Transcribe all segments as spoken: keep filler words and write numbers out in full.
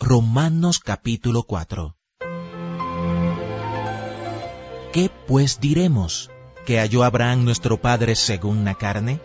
Romanos capítulo cuatro. ¿Qué pues diremos? ¿Que halló Abraham nuestro padre según la carne?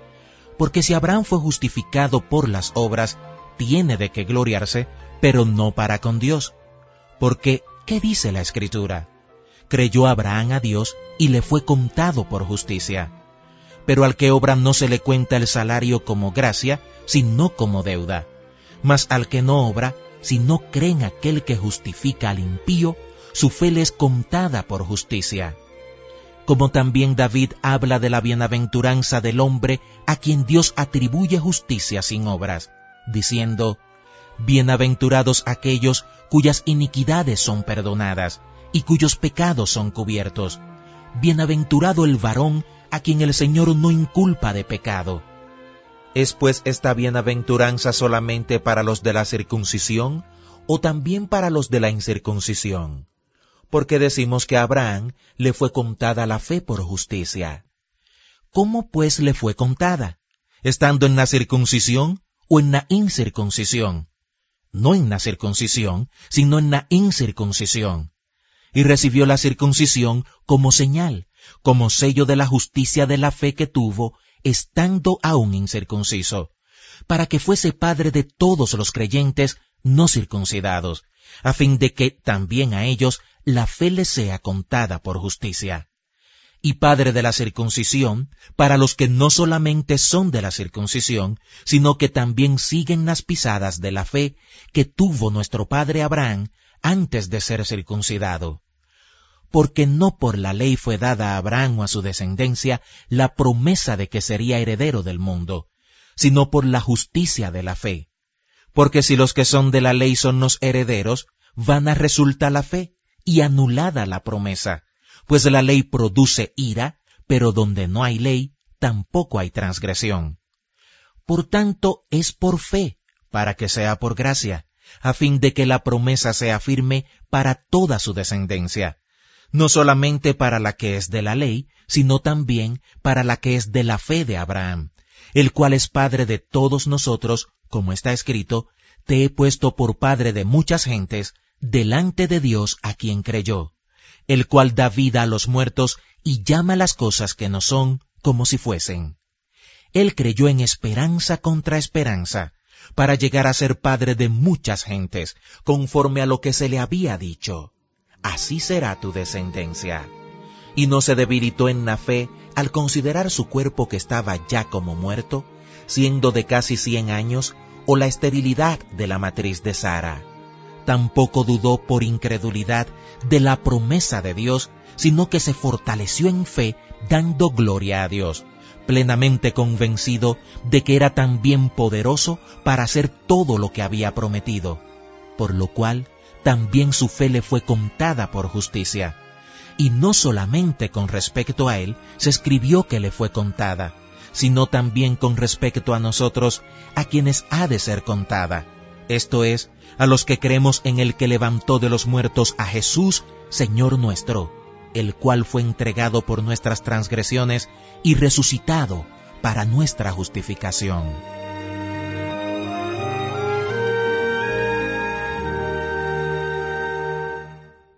Porque si Abraham fue justificado por las obras, tiene de qué gloriarse, pero no para con Dios. Porque, ¿qué dice la Escritura? Creyó Abraham a Dios y le fue contado por justicia. Pero al que obra no se le cuenta el salario como gracia, sino como deuda. Mas al que no obra, si no cree en aquel que justifica al impío, su fe le es contada por justicia. Como también David habla de la bienaventuranza del hombre a quien Dios atribuye justicia sin obras, diciendo: bienaventurados aquellos cuyas iniquidades son perdonadas y cuyos pecados son cubiertos. Bienaventurado el varón a quien el Señor no inculpa de pecado. ¿Es pues esta bienaventuranza solamente para los de la circuncisión o también para los de la incircuncisión? Porque decimos que a Abraham le fue contada la fe por justicia. ¿Cómo pues le fue contada? ¿Estando en la circuncisión o en la incircuncisión? No en la circuncisión, sino en la incircuncisión. Y recibió la circuncisión como señal, como sello de la justicia de la fe que tuvo, estando aún incircunciso, para que fuese padre de todos los creyentes no circuncidados, a fin de que también a ellos la fe les sea contada por justicia. Y padre de la circuncisión, para los que no solamente son de la circuncisión, sino que también siguen las pisadas de la fe que tuvo nuestro padre Abraham antes de ser circuncidado. Porque no por la ley fue dada a Abraham o a su descendencia la promesa de que sería heredero del mundo, sino por la justicia de la fe. Porque si los que son de la ley son los herederos, vana resulta la fe y anulada la promesa, pues la ley produce ira, pero donde no hay ley, tampoco hay transgresión. Por tanto, es por fe, para que sea por gracia, a fin de que la promesa sea firme para toda su descendencia, no solamente para la que es de la ley, sino también para la que es de la fe de Abraham, el cual es padre de todos nosotros, como está escrito: te he puesto por padre de muchas gentes, delante de Dios a quien creyó, el cual da vida a los muertos y llama las cosas que no son como si fuesen. Él creyó en esperanza contra esperanza, para llegar a ser padre de muchas gentes, conforme a lo que se le había dicho: así será tu descendencia. Y no se debilitó en la fe al considerar su cuerpo que estaba ya como muerto, siendo de casi cien años, o la esterilidad de la matriz de Sara. Tampoco dudó por incredulidad de la promesa de Dios, sino que se fortaleció en fe, dando gloria a Dios, plenamente convencido de que era también poderoso para hacer todo lo que había prometido, por lo cual también su fe le fue contada por justicia. Y no solamente con respecto a él se escribió que le fue contada, sino también con respecto a nosotros, a quienes ha de ser contada, esto es, a los que creemos en el que levantó de los muertos a Jesús, Señor nuestro, el cual fue entregado por nuestras transgresiones y resucitado para nuestra justificación.